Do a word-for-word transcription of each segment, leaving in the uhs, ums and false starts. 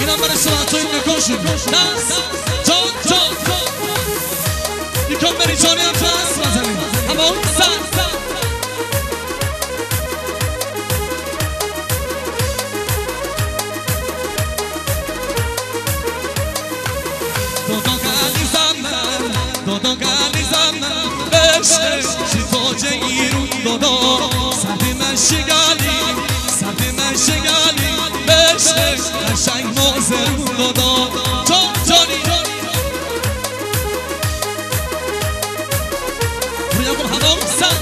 اینم برای سرعت های نکاشون دست جان جان یکم بری جانی هم دست بزنیم اما اون سر دودو گلی زمن دودو گلی زمن بشه شیفاجه ایرون دودو سردی من شگلی سردی من شگلی بشه قشنگ موزرون دودو جان جانی روی اون هوا سن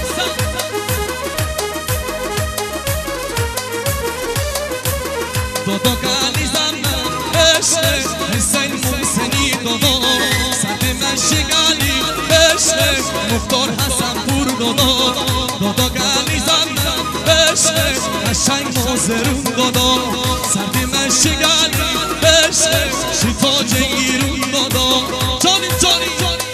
دودو گلی زمن بشه حسین موسنی دودو سردی من شگلی بشه مختار حسن پور دودو دودو گلی زمن بشه قشنگ موزرون دودو سردی من شگلی بشه شیفاجه ایرون دودو جانی جانی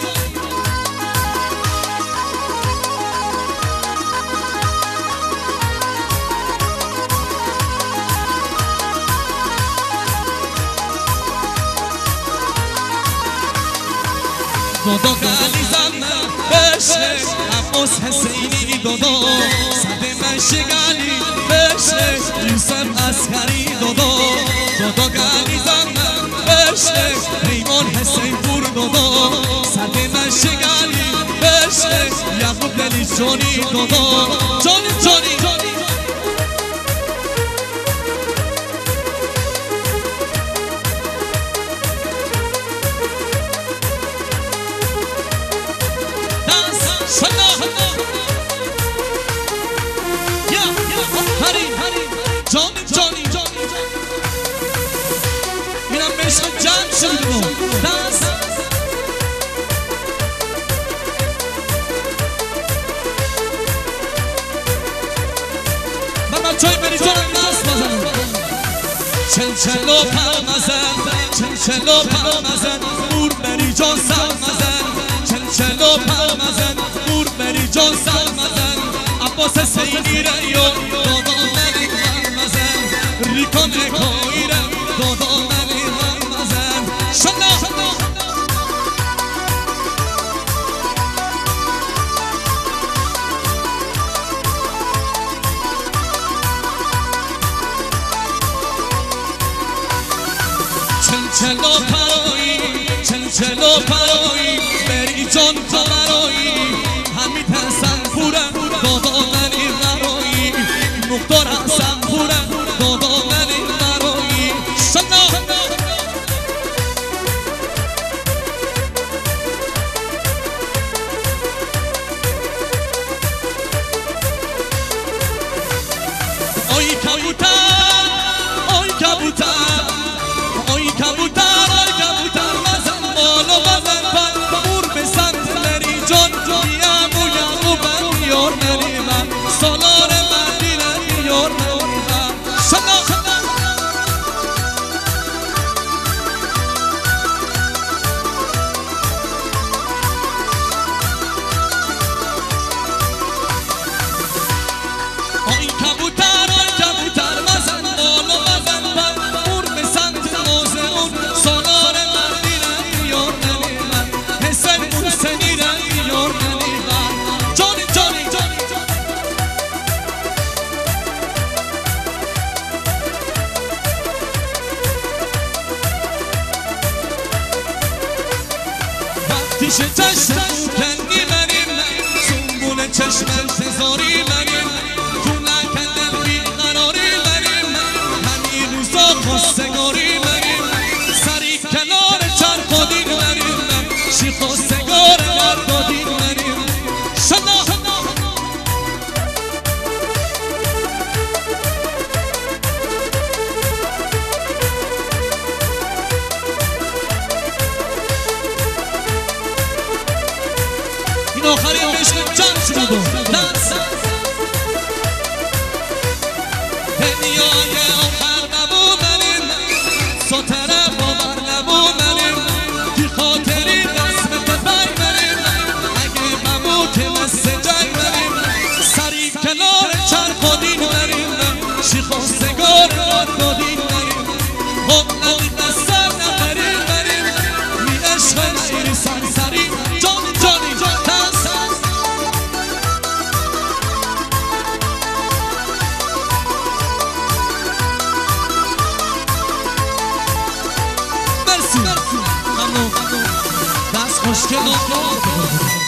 دودو گلی زمن بشه عباس حسینی دودو سردی من شگلی بشه یوسف عسکری دودو دودو گلی زمن بشه ریمان حسین پور دودو سردی من شگلی بشه یعقوب دلی جانی دودو جانی جانی جانی جانی اینم بهشم جمع شدیم دست من من چای بری جانم دست بزن چل چلو پر مزن چل چلو پر مزن مور بری جان سر مزن چل چلو پر مزن مور بری جان سر مزن عباس سینی ریو دادا منی من مزن ریکان ریکایی رم دادا منی من مزن شنا چل چلو پرایی چل چلو پرایی بری جان تو برایی همی ترسن پورم دادا منی مرایی مختار حسن پورم دادا منی مرایی شنا آی کبوتر آی کبوتر آی کبوتر آی کبوتر مزن بالا مزن پر مور به سمت بری جان یمو یمو بر یار نری من سالار مدینه یار نری من شنا آی کبوتر آی کبوتر مزن بالا مزن پر مور به سمت موزمون سالار مدینه یار نری من حسین موسنی ری یار نری من جانی جانی جانی وقتیش چشم کنی بریم سنبول چشم انتظاری بریم تو نکندن بیقراری بریم همین روزا خواستگاری بریم سری کنار چرخادین بریم شی خواستگار بردادین بریم شنا این آخرین عشق جمع شده دست مرسی ممنون دست خوشگل و